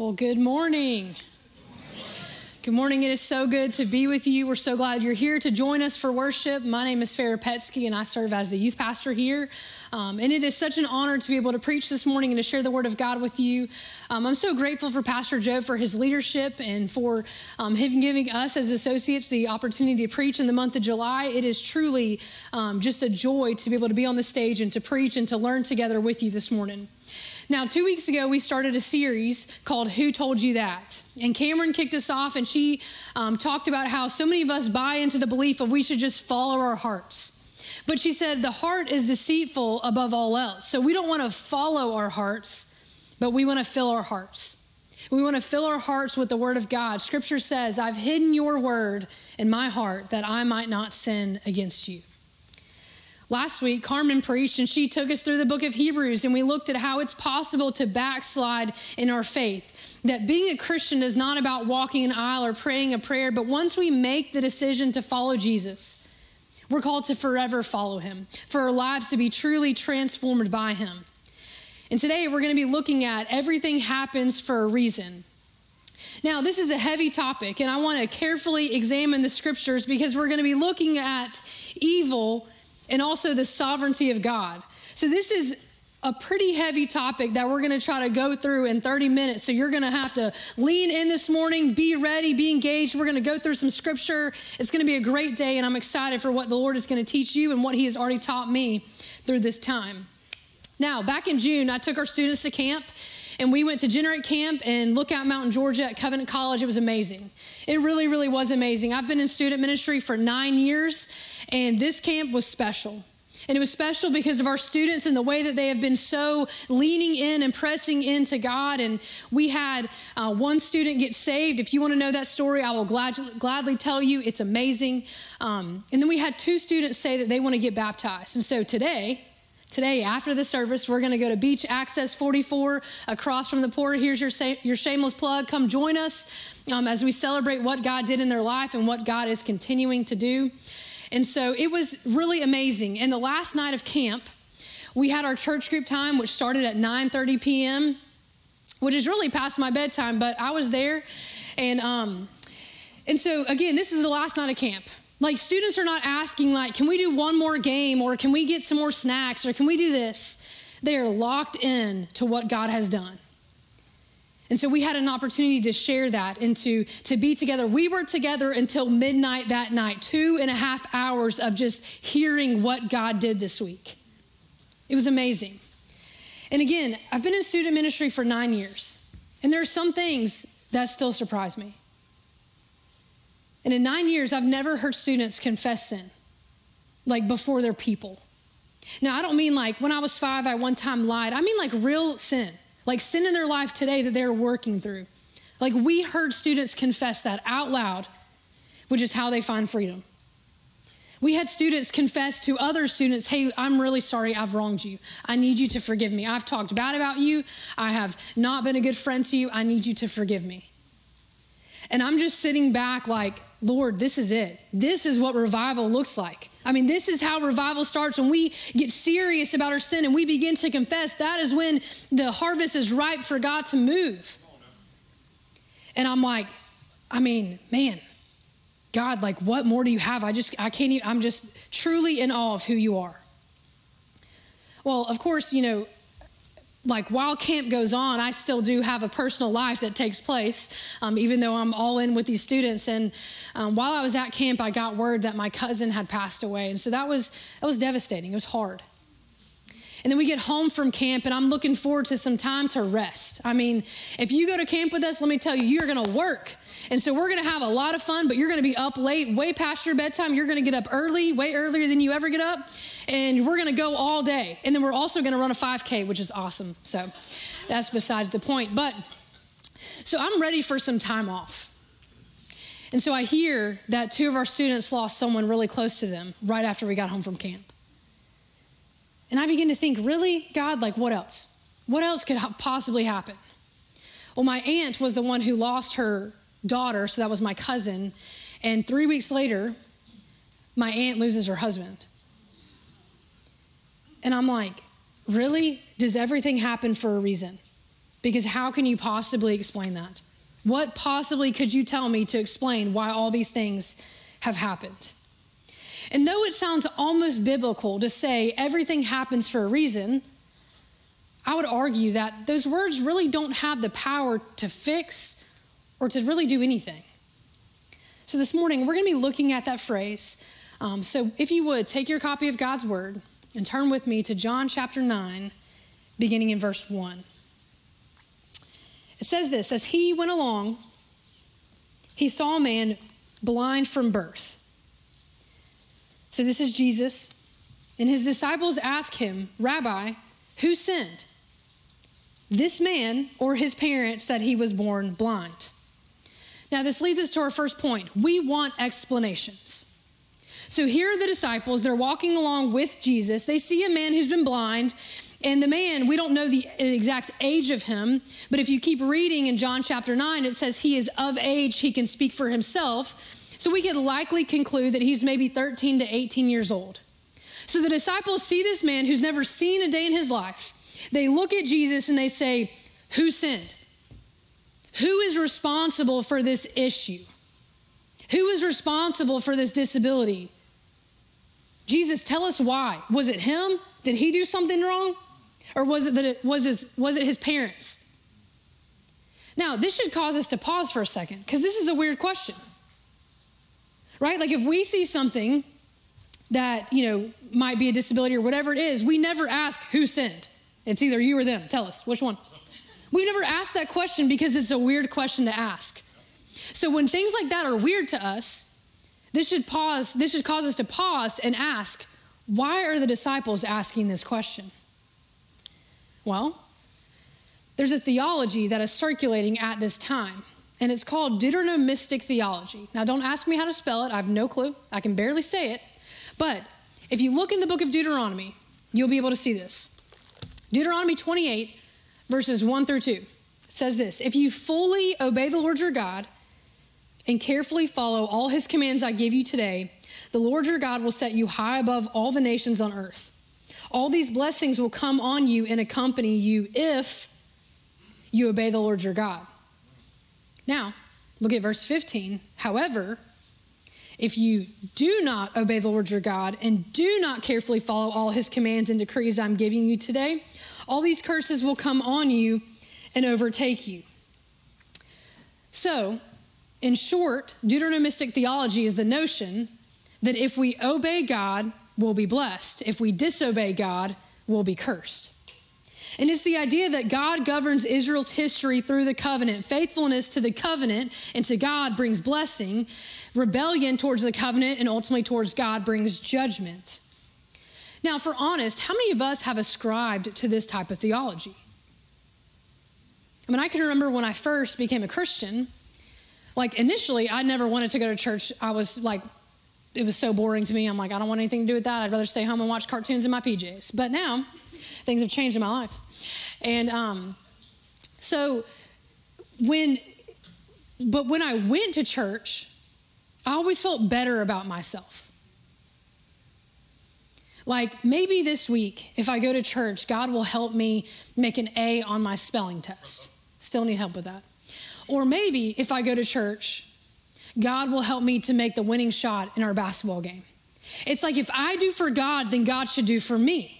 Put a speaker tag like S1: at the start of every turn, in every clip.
S1: Well, good morning. Good morning. It is so good to be with you. We're so glad you're here to join us for worship. My name is Farrah Petsky, and I serve as the youth pastor here. And it is such an honor to be able to preach this morning and to share the word of God with you. I'm so grateful for Pastor Joe for his leadership and for him giving us as associates the opportunity to preach in the month of July. It is truly just a joy to be able to be on the stage and to preach and to learn together with you this morning. Now, 2 weeks ago, we started a series called Who Told You That? And Cameron kicked us off, and she talked about how so many of us buy into the belief of we should just follow our hearts. But she said the heart is deceitful above all else. So we don't want to follow our hearts, but we want to fill our hearts. We want to fill our hearts with the word of God. Scripture says, I've hidden your word in my heart that I might not sin against you. Last week, Carmen preached, and she took us through the book of Hebrews, and we looked at how it's possible to backslide in our faith. That being a Christian is not about walking an aisle or praying a prayer, but once we make the decision to follow Jesus, we're called to forever follow him, for our lives to be truly transformed by him. And today, we're going to be looking at everything happens for a reason. Now, this is a heavy topic, and I want to carefully examine the scriptures because we're going to be looking at evil and also the sovereignty of God. So this is a pretty heavy topic that we're going to try to go through in 30 minutes. So you're going to have to lean in this morning, be ready, be engaged. We're going to go through some scripture. It's going to be a great day, and I'm excited for what the Lord is going to teach you and what he has already taught me through this time. Now, back in June, I took our students to camp, and we went to Generate Camp and Lookout Mountain, Georgia at Covenant College. It was amazing. It really, really was amazing. I've been in student ministry for 9 years, and this camp was special. And it was special because of our students and the way that they have been so leaning in and pressing into God. And we had one student get saved. If you want to know that story, I will gladly tell you. It's amazing. And then we had 2 students say that they want to get baptized. And so today, after the service, we're going to go to Beach Access 44 across from the port. Here's your shameless plug. Come join us as we celebrate what God did in their life and what God is continuing to do. And so it was really amazing. And the last night of camp, we had our church group time, which started at 9:30 p.m., which is really past my bedtime, but I was there. And so, again, this is the last night of camp. Like, students are not asking, like, can we do one more game, or can we get some more snacks, or can we do this? They are locked in to what God has done. And so we had an opportunity to share that and to be together. We were together until midnight that night, 2.5 hours of just hearing what God did this week. It was amazing. And again, I've been in student ministry for 9 years, and there are some things that still surprise me. And in 9 years, I've never heard students confess sin, like before their people. Now, I don't mean like when I was 5, I one time lied. I mean like real sin. Like sin in their life today that they're working through. Like we heard students confess that out loud, which is how they find freedom. We had students confess to other students, hey, I'm really sorry I've wronged you. I need you to forgive me. I've talked bad about you. I have not been a good friend to you. I need you to forgive me. And I'm just sitting back like, Lord, this is it. This is what revival looks like. I mean, this is how revival starts. When we get serious about our sin and we begin to confess, that is when the harvest is ripe for God to move. And I'm like, I mean, man, God, like, what more do you have? I can't even, I'm just truly in awe of who you are. Well, of course, you know, like while camp goes on, I still do have a personal life that takes place, even though I'm all in with these students. And while I was at camp, I got word that my cousin had passed away. And so that was devastating. It was hard. And then we get home from camp, and I'm looking forward to some time to rest. I mean, if you go to camp with us, let me tell you, you're going to work. And so we're going to have a lot of fun, but you're going to be up late, way past your bedtime. You're going to get up early, way earlier than you ever get up. And we're going to go all day. And then we're also going to run a 5K, which is awesome. So that's besides the point. But so I'm ready for some time off. And so I hear that 2 of our students lost someone really close to them right after we got home from camp. And I begin to think, really, God, like what else? What else could possibly happen? Well, my aunt was the one who lost her daughter, so that was my cousin. And 3 weeks later, my aunt loses her husband. And I'm like, really? Does everything happen for a reason? Because how can you possibly explain that? What possibly could you tell me to explain why all these things have happened? And though it sounds almost biblical to say everything happens for a reason, I would argue that those words really don't have the power to fix or to really do anything. So this morning, we're going to be looking at that phrase. So if you would, take your copy of God's word and turn with me to John chapter 9, beginning in verse 1. It says this: as he went along, he saw a man blind from birth. So this is Jesus, and his disciples asked him, Rabbi, who sinned, this man or his parents, that he was born blind? Now this leads us to our first point. We want explanations. So here are the disciples. They're walking along with Jesus. They see a man who's been blind. And the man, we don't know the exact age of him, but if you keep reading in John chapter 9, it says he is of age, he can speak for himself. So we could likely conclude that he's maybe 13 to 18 years old. So the disciples see this man who's never seen a day in his life. They look at Jesus and they say, who sinned? Who is responsible for this issue? Who is responsible for this disability? Jesus, tell us why. Was it him? Did he do something wrong? Or was it his parents? Now, this should cause us to pause for a second, because this is a weird question, right? Like if we see something that, might be a disability or whatever it is, we never ask who sinned. It's either you or them. Tell us, which one? We never ask that question because it's a weird question to ask. So when things like that are weird to us, this should cause us to pause and ask, why are the disciples asking this question? Well, there's a theology that is circulating at this time, and it's called Deuteronomistic theology. Now, don't ask me how to spell it. I have no clue. I can barely say it. But if you look in the book of Deuteronomy, you'll be able to see this. Deuteronomy 28, verses 1 through 2 says this: if you fully obey the Lord your God and carefully follow all his commands I give you today, the Lord your God will set you high above all the nations on earth. All these blessings will come on you and accompany you if you obey the Lord your God. Now, look at verse 15. However, if you do not obey the Lord your God and do not carefully follow all his commands and decrees I'm giving you today, all these curses will come on you and overtake you. So, in short, Deuteronomistic theology is the notion that if we obey God, we'll be blessed. If we disobey God, we'll be cursed. And it's the idea that God governs Israel's history through the covenant. Faithfulness to the covenant and to God brings blessing. Rebellion towards the covenant and ultimately towards God brings judgment. Now, if we're honest, how many of us have ascribed to this type of theology? I mean, I can remember when I first became a Christian, initially, I never wanted to go to church. It was so boring to me. I'm like, I don't want anything to do with that. I'd rather stay home and watch cartoons in my PJs. But now, things have changed in my life. And when I went to church, I always felt better about myself. Like maybe this week, if I go to church, God will help me make an A on my spelling test. Still need help with that. Or maybe if I go to church, God will help me to make the winning shot in our basketball game. It's like if I do for God, then God should do for me.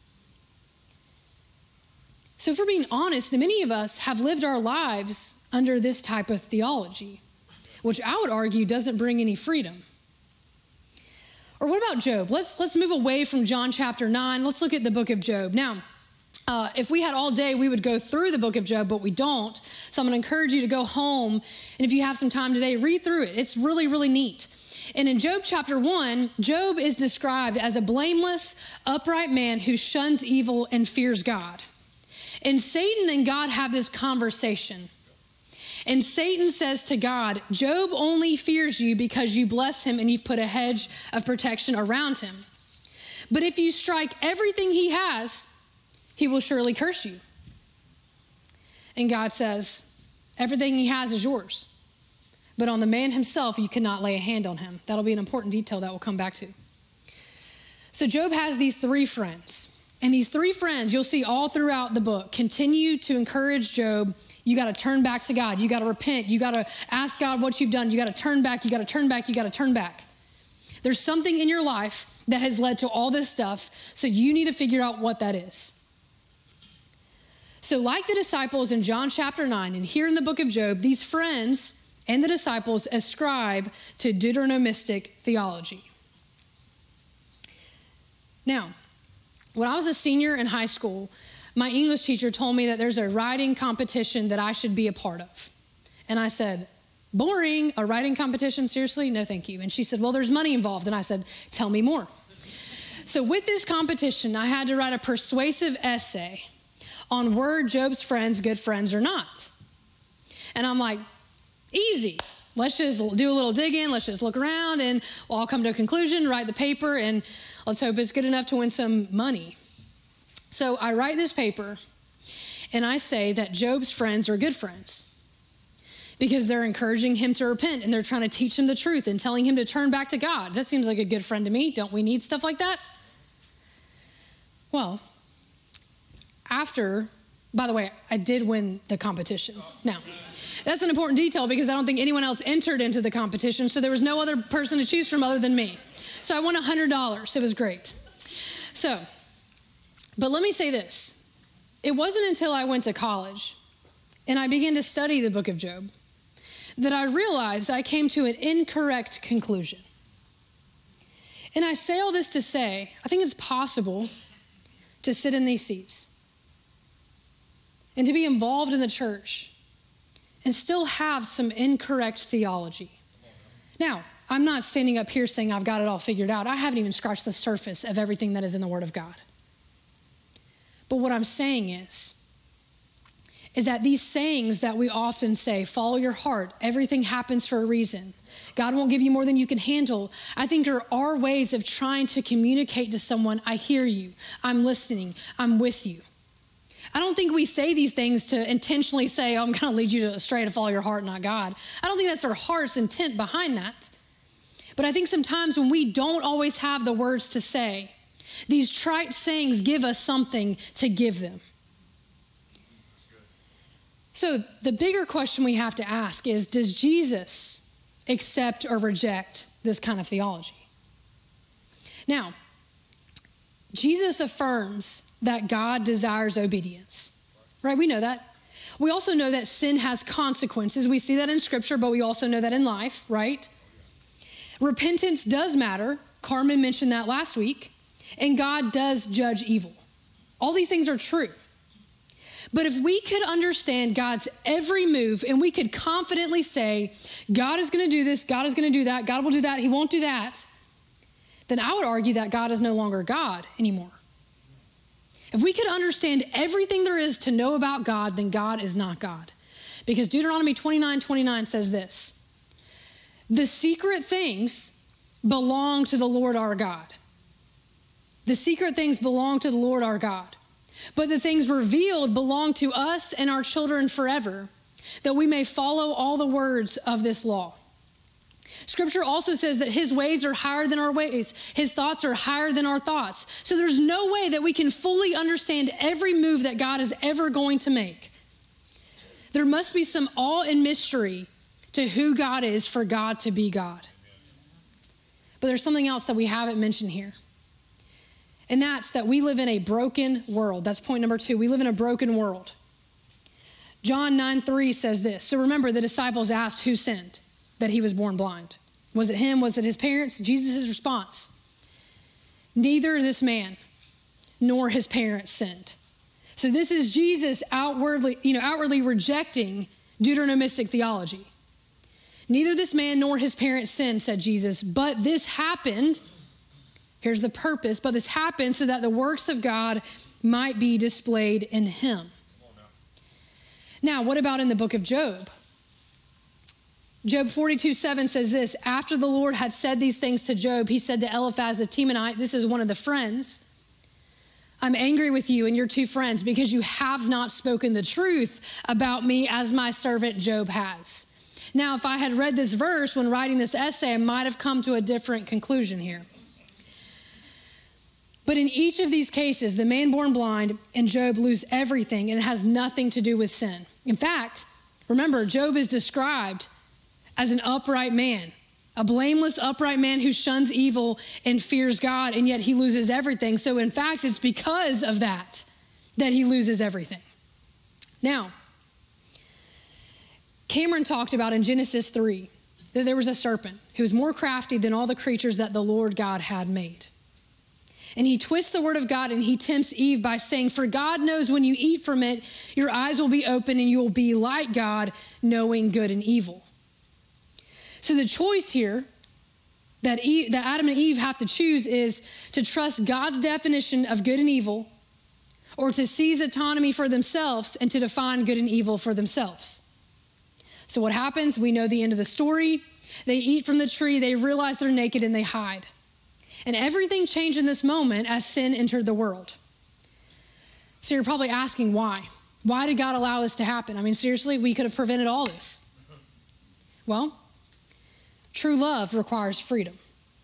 S1: So if we're being honest, many of us have lived our lives under this type of theology, which I would argue doesn't bring any freedom. Or what about Job? Let's move away from John chapter 9. Let's look at the book of Job. Now, if we had all day, we would go through the book of Job, but we don't. So I'm going to encourage you to go home, and if you have some time today, read through it. It's really, really neat. And in Job chapter 1, Job is described as a blameless, upright man who shuns evil and fears God. And Satan and God have this conversation. And Satan says to God, Job only fears you because you bless him and you've put a hedge of protection around him. But if you strike everything he has, he will surely curse you. And God says, everything he has is yours. But on the man himself, you cannot lay a hand on him. That'll be an important detail that we'll come back to. So Job has these three friends. And these three friends, you'll see all throughout the book, continue to encourage Job. You got to turn back to God. You got to repent. You got to ask God what you've done. You got to turn back. You got to turn back. You got to turn back. There's something in your life that has led to all this stuff, so you need to figure out what that is. So like the disciples in John chapter 9 and here in the book of Job, these friends and the disciples ascribe to Deuteronomistic theology. Now, when I was a senior in high school, my English teacher told me that there's a writing competition that I should be a part of. And I said, boring, a writing competition? Seriously? No, thank you. And she said, well, there's money involved. And I said, tell me more. So with this competition, I had to write a persuasive essay on were Job's friends good friends or not. And I'm like, easy. Let's just do a little digging. Let's just look around and we'll all come to a conclusion, write the paper, and let's hope it's good enough to win some money. So I write this paper and I say that Job's friends are good friends because they're encouraging him to repent and they're trying to teach him the truth and telling him to turn back to God. That seems like a good friend to me. Don't we need stuff like that? Well, by the way, I did win the competition. Now, that's an important detail because I don't think anyone else entered into the competition, so there was no other person to choose from other than me. So I won $100. It was great. But let me say this. It wasn't until I went to college and I began to study the book of Job that I realized I came to an incorrect conclusion. And I say all this to say, I think it's possible to sit in these seats and to be involved in the church and still have some incorrect theology. Now, I'm not standing up here saying I've got it all figured out. I haven't even scratched the surface of everything that is in the Word of God. But what I'm saying is that these sayings that we often say, follow your heart, everything happens for a reason, God won't give you more than you can handle, I think there are ways of trying to communicate to someone, I hear you, I'm listening, I'm with you. I don't think we say these things to intentionally say, I'm going to lead you to astray to follow your heart, not God. I don't think that's our heart's intent behind that. But I think sometimes when we don't always have the words to say, these trite sayings give us something to give them. So the bigger question we have to ask is, does Jesus accept or reject this kind of theology? Now, Jesus affirms that God desires obedience, right? We know that. We also know that sin has consequences. We see that in Scripture, but we also know that in life, right? Repentance does matter. Carmen mentioned that last week. And God does judge evil. All these things are true. But if we could understand God's every move and we could confidently say, God is going to do this, God is going to do that, God will do that, he won't do that, then I would argue that God is no longer God anymore. If we could understand everything there is to know about God, then God is not God. Because Deuteronomy 29:29 says this, the secret things belong to the Lord our God. The secret things belong to the Lord our God. But the things revealed belong to us and our children forever, that we may follow all the words of this law. Scripture also says that his ways are higher than our ways. His thoughts are higher than our thoughts. So there's no way that we can fully understand every move that God is ever going to make. There must be some awe and mystery to who God is for God to be God. But there's something else that we haven't mentioned here. And that's that we live in a broken world. That's point number 2. We live in a broken world. John 9:3 says this. So remember, the disciples asked who sinned, that he was born blind. Was it him? Was it his parents? Jesus' response, neither this man nor his parents sinned. So this is Jesus outwardly rejecting Deuteronomistic theology. Neither this man nor his parents sinned, said Jesus, but this happened. Here's the purpose, but this happened so that the works of God might be displayed in him. Now, what about in the book of Job? Job 42:7 says this, after the Lord had said these things to Job, he said to Eliphaz the Temanite, this is one of the friends, I'm angry with you and your 2 friends because you have not spoken the truth about me as my servant Job has. Now, if I had read this verse when writing this essay, I might have come to a different conclusion here. But But in each of these cases, the man born blind and Job lose everything, and it has nothing to do with sin. In fact, remember, Job is described as an upright man, a blameless, upright man who shuns evil and fears God, and yet he loses everything. So in fact, it's because of that he loses everything. Now, Cameron talked about in Genesis 3 that there was a serpent who was more crafty than all the creatures that the Lord God had made. And he twists the word of God and he tempts Eve by saying, for God knows when you eat from it, your eyes will be open and you will be like God, knowing good and evil. So the choice here that Adam and Eve have to choose is to trust God's definition of good and evil, or to seize autonomy for themselves and to define good and evil for themselves. So what happens? We know the end of the story. They eat from the tree, they realize they're naked, and they hide. And everything changed in this moment as sin entered the world. So you're probably asking why? Why did God allow this to happen? I mean, seriously, we could have prevented all this. Well, true love requires freedom.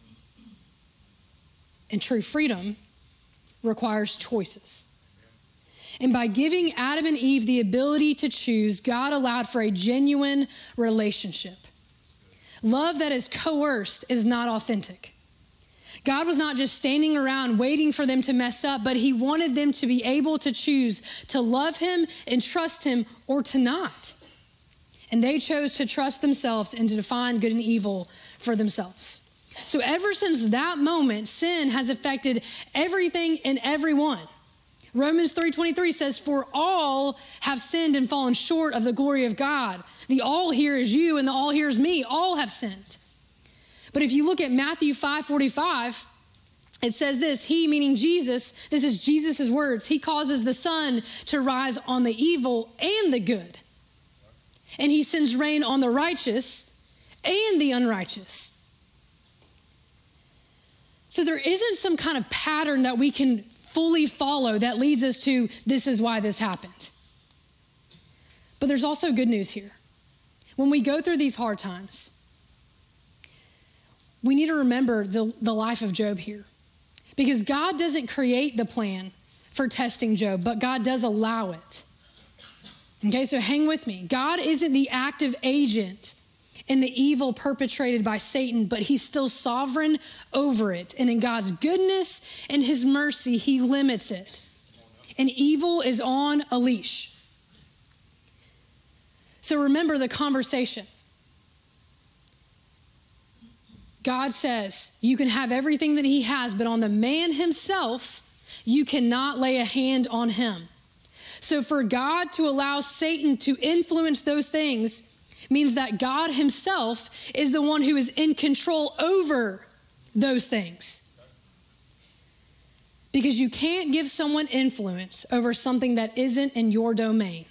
S1: And true freedom requires choices. And by giving Adam and Eve the ability to choose, God allowed for a genuine relationship. Love that is coerced is not authentic. God was not just standing around waiting for them to mess up, but he wanted them to be able to choose to love him and trust him or to not. And they chose to trust themselves and to define good and evil for themselves. So ever since that moment, sin has affected everything and everyone. Romans 3:23 says, for all have sinned and fallen short of the glory of God. The all here is you and the all here is me. All have sinned. But if you look at Matthew 5:45, it says this, he, meaning Jesus, this is Jesus' words, he causes the sun to rise on the evil and the good. And he sends rain on the righteous and the unrighteous. So there isn't some kind of pattern that we can fully follow that leads us to this is why this happened. But there's also good news here. When we go through these hard times, we need to remember the life of Job here. Because God doesn't create the plan for testing Job, but God does allow it. Okay, so hang with me. God isn't the active agent in the evil perpetrated by Satan, but he's still sovereign over it. And in God's goodness and his mercy, he limits it. And evil is on a leash. So remember the conversation. God says you can have everything that he has, but on the man himself, you cannot lay a hand on him. So for God to allow Satan to influence those things means that God himself is the one who is in control over those things. Because you can't give someone influence over something that isn't in your domain.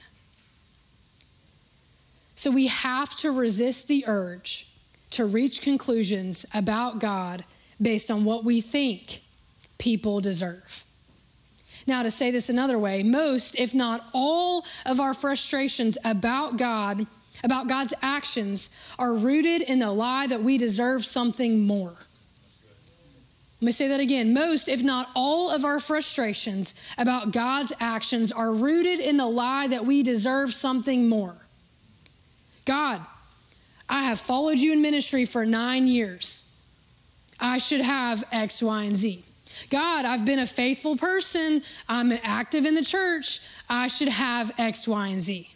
S1: So we have to resist the urge to reach conclusions about God based on what we think people deserve. Now, to say this another way, most, if not all, of our frustrations about God, about God's actions, are rooted in the lie that we deserve something more. Let me say that again. Most, if not all, of our frustrations about God's actions are rooted in the lie that we deserve something more. God, I have followed you in ministry for 9 years. I should have X, Y, and Z. God, I've been a faithful person. I'm active in the church. I should have X, Y, and Z.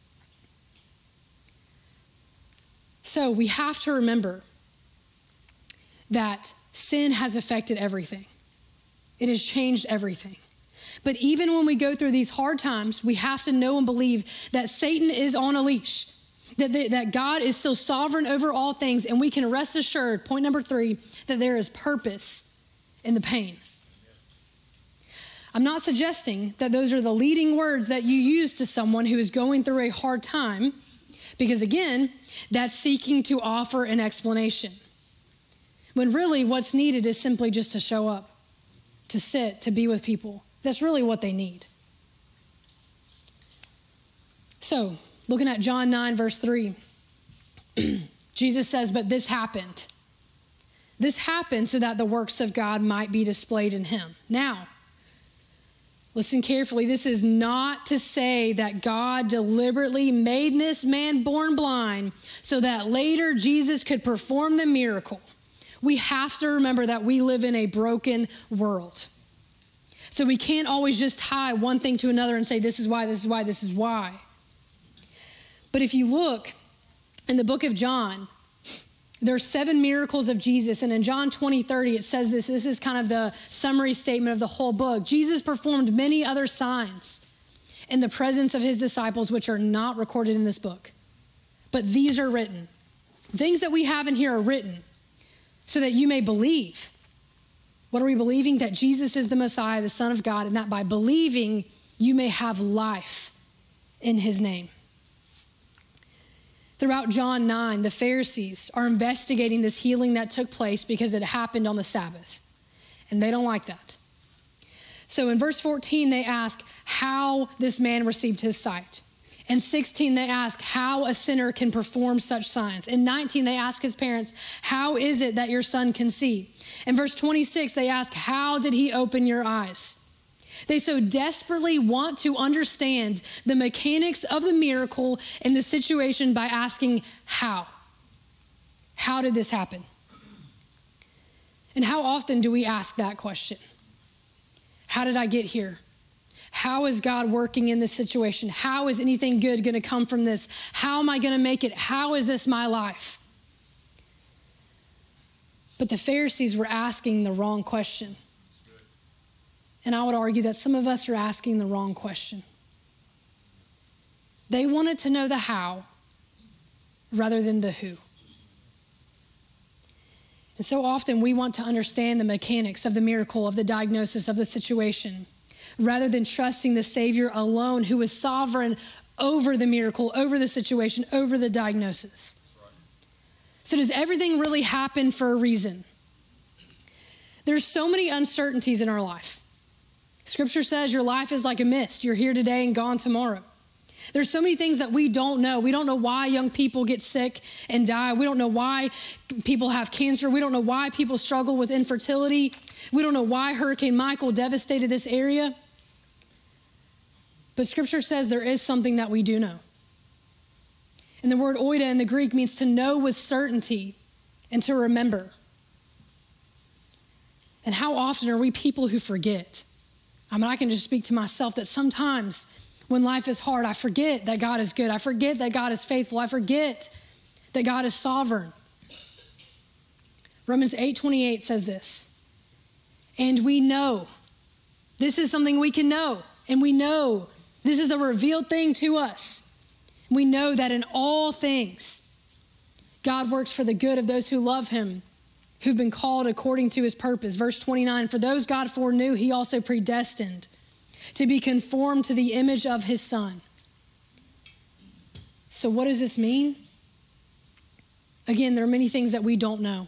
S1: So we have to remember that sin has affected everything. It has changed everything. But even when we go through these hard times, we have to know and believe that Satan is on a leash, that God is still sovereign over all things, and we can rest assured, point number 3, that there is purpose in the pain. I'm not suggesting that those are the leading words that you use to someone who is going through a hard time, because again, that's seeking to offer an explanation. When really what's needed is simply just to show up, to sit, to be with people. That's really what they need. So, looking at John 9, verse 3, Jesus says, but this happened This happened so that the works of God might be displayed in him. Now, listen carefully. This is not to say that God deliberately made this man born blind so that later Jesus could perform the miracle. We have to remember that we live in a broken world. So we can't always just tie one thing to another and say, this is why, this is why, this is why. But if you look in the book of John, there are 7 miracles of Jesus. And in John 20:30, it says this. This is kind of the summary statement of the whole book. Jesus performed many other signs in the presence of his disciples, which are not recorded in this book. But these are written. Things that we have in here are written so that you may believe. What are we believing? That Jesus is the Messiah, the Son of God, and that by believing, you may have life in his name. Throughout John 9, the Pharisees are investigating this healing that took place because it happened on the Sabbath, and they don't like that. So in verse 14, they ask how this man received his sight. In 16, they ask how a sinner can perform such signs. In 19, they ask his parents, how is it that your son can see? In verse 26, they ask, how did he open your eyes? They so desperately want to understand the mechanics of the miracle and the situation by asking how. How did this happen? And how often do we ask that question? How did I get here? How is God working in this situation? How is anything good going to come from this? How am I going to make it? How is this my life? But the Pharisees were asking the wrong question. And I would argue that some of us are asking the wrong question. They wanted to know the how rather than the who. And so often we want to understand the mechanics of the miracle, of the diagnosis, of the situation, rather than trusting the Savior alone who is sovereign over the miracle, over the situation, over the diagnosis. So does everything really happen for a reason? There's so many uncertainties in our life. Scripture says your life is like a mist. You're here today and gone tomorrow. There's so many things that we don't know. We don't know why young people get sick and die. We don't know why people have cancer. We don't know why people struggle with infertility. We don't know why Hurricane Michael devastated this area. But Scripture says there is something that we do know. And the word oida in the Greek means to know with certainty and to remember. And how often are we people who forget? I mean, I can just speak to myself that sometimes when life is hard, I forget that God is good. I forget that God is faithful. I forget that God is sovereign. Romans 8:28 says this, and we know, this is something we can know, and we know this is a revealed thing to us. We know that in all things, God works for the good of those who love him, who've been called according to his purpose. Verse 29, for those God foreknew, he also predestined to be conformed to the image of his Son. So what does this mean? Again, there are many things that we don't know.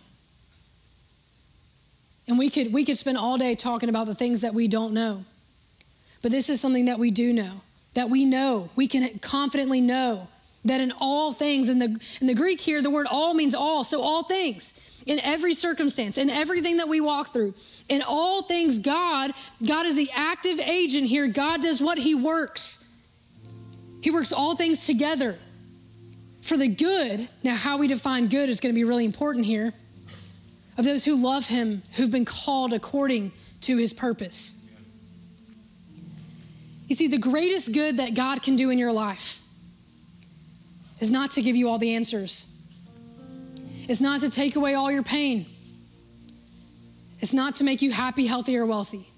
S1: And we could spend all day talking about the things that we don't know. But this is something that we do know, that we know, we can confidently know that in all things, in the Greek here, the word all means all, so all things. In every circumstance, in everything that we walk through, in all things, God is the active agent here. God does what? He works. He works all things together for the good. Now, how we define good is going to be really important here. Of those who love him, who've been called according to his purpose. You see, the greatest good that God can do in your life is not to give you all the answers. It's not to take away all your pain. It's not to make you happy, healthy, or wealthy.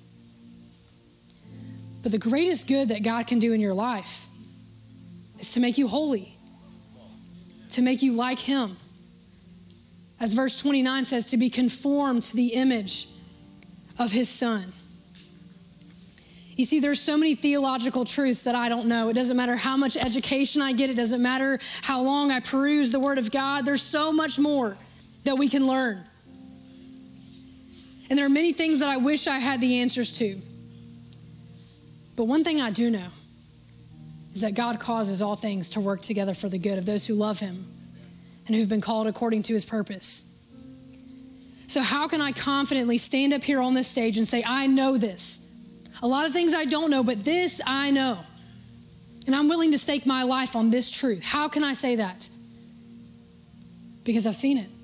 S1: But the greatest good that God can do in your life is to make you holy, to make you like him. As verse 29 says, to be conformed to the image of his Son. You see, there's so many theological truths that I don't know. It doesn't matter how much education I get. It doesn't matter how long I peruse the Word of God. There's so much more that we can learn. And there are many things that I wish I had the answers to. But one thing I do know is that God causes all things to work together for the good of those who love him and who've been called according to his purpose. So how can I confidently stand up here on this stage and say, I know this? A lot of things I don't know, but this I know. And I'm willing to stake my life on this truth. How can I say that? Because I've seen it.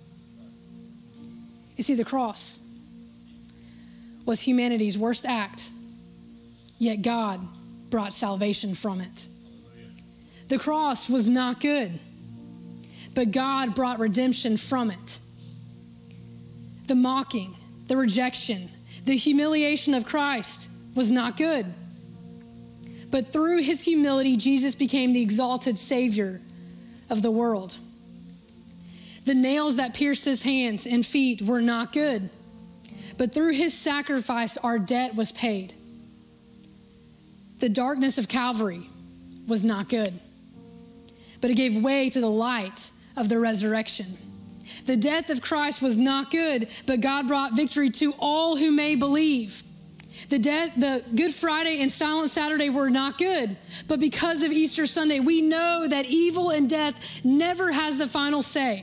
S1: You see, the cross was humanity's worst act, yet God brought salvation from it. The cross was not good, but God brought redemption from it. The mocking, the rejection, the humiliation of Christ was not good. But through his humility, Jesus became the exalted Savior of the world. The nails that pierced his hands and feet were not good. But through his sacrifice, our debt was paid. The darkness of Calvary was not good, but it gave way to the light of the resurrection. The death of Christ was not good, but God brought victory to all who may believe. The Good Friday and Silent Saturday were not good, but because of Easter Sunday, we know that evil and death never has the final say.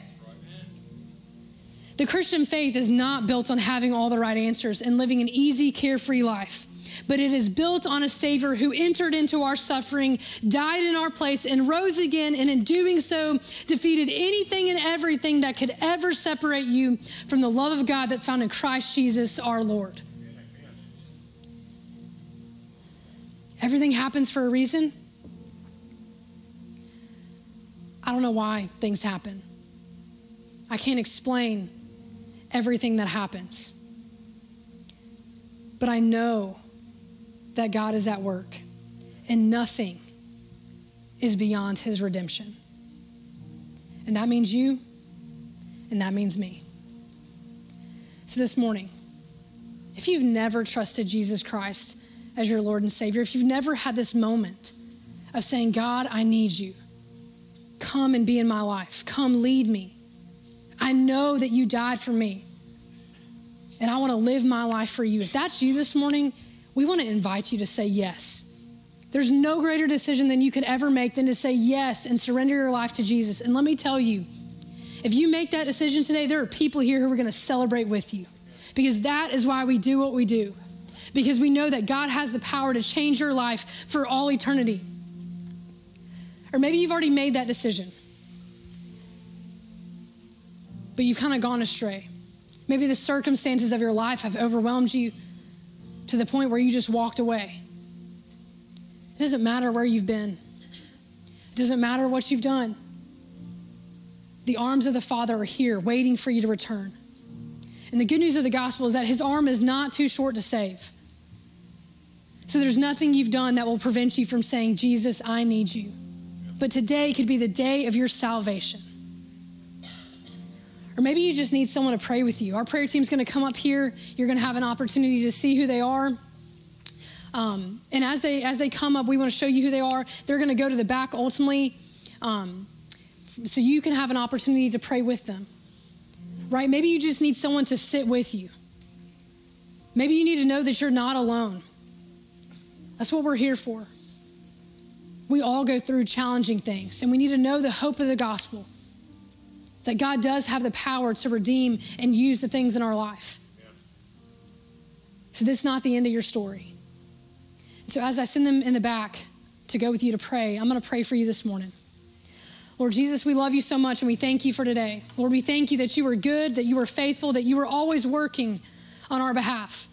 S1: The Christian faith is not built on having all the right answers and living an easy, carefree life, but it is built on a Savior who entered into our suffering, died in our place, and rose again, and in doing so, defeated anything and everything that could ever separate you from the love of God that's found in Christ Jesus our Lord. Everything happens for a reason. I don't know why things happen. I can't explain everything that happens. But I know that God is at work, and nothing is beyond his redemption. And that means you, and that means me. So this morning, if you've never trusted Jesus Christ as your Lord and Savior, if you've never had this moment of saying, God, I need you. Come and be in my life. Come lead me. I know that you died for me, and I want to live my life for you. If that's you this morning, we want to invite you to say yes. There's no greater decision than you could ever make than to say yes and surrender your life to Jesus. And let me tell you, if you make that decision today, there are people here who are going to celebrate with you, because that is why we do what we do, because we know that God has the power to change your life for all eternity. Or maybe you've already made that decision, but you've kind of gone astray. Maybe the circumstances of your life have overwhelmed you to the point where you just walked away. It doesn't matter where you've been. It doesn't matter what you've done. The arms of the Father are here waiting for you to return. And the good news of the gospel is that his arm is not too short to save. So there's nothing you've done that will prevent you from saying, Jesus, I need you. But today could be the day of your salvation. Or maybe you just need someone to pray with you. Our prayer team's going to come up here. You're going to have an opportunity to see who they are. And as they come up, we want to show you who they are. They're going to go to the back ultimately, so you can have an opportunity to pray with them. Right? Maybe you just need someone to sit with you. Maybe you need to know that you're not alone. That's what we're here for. We all go through challenging things, and we need to know the hope of the gospel, that God does have the power to redeem and use the things in our life. Yeah. So this is not the end of your story. So as I send them in the back to go with you to pray, I'm going to pray for you this morning. Lord Jesus, we love you so much, and we thank you for today. Lord, we thank you that you are good, that you are faithful, that you are always working on our behalf.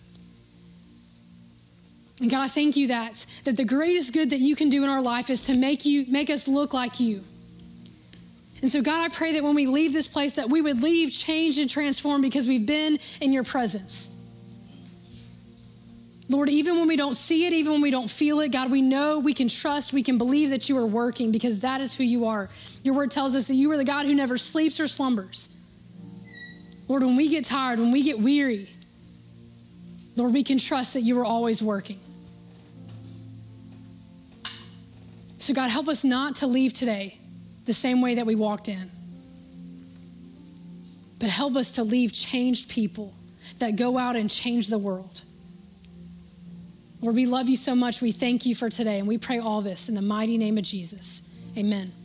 S1: And God, I thank you that the greatest good that you can do in our life is to make us look like you. And so God, I pray that when we leave this place, that we would leave changed and transformed because we've been in your presence. Lord, even when we don't see it, even when we don't feel it, God, we know, we can trust, we can believe that you are working, because that is who you are. Your word tells us that you are the God who never sleeps or slumbers. Lord, when we get tired, when we get weary, Lord, we can trust that you are always working. So God, help us not to leave today the same way that we walked in, but help us to leave changed people that go out and change the world. Lord, we love you so much. We thank you for today, and we pray all this in the mighty name of Jesus. Amen.